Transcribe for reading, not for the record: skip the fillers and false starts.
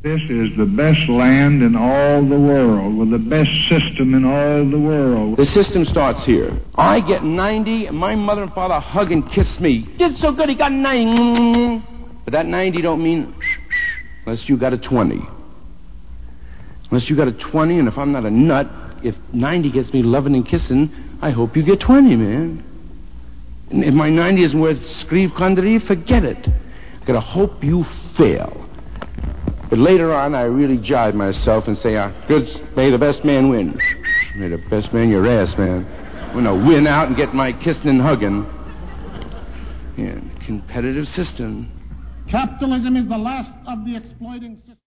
This is the best land in all the world, with the best system in all the world. The system starts here. I get 90, and my mother and father hug and kiss me. Did so good, he got 90. But that 90 don't mean unless you got a 20. Unless you got a 20, and if I'm not a nut, if 90 gets me loving and kissing, I hope you get 20, man. And if my 90 isn't worth Screeve Condery, forget it. I gotta hope you fail. But later on, I really jibe myself and say, good, may the best man win. May the best man your ass, man. I'm gonna win out and get my kissing and hugging. Yeah, competitive system. Capitalism is the last of the exploiting systems.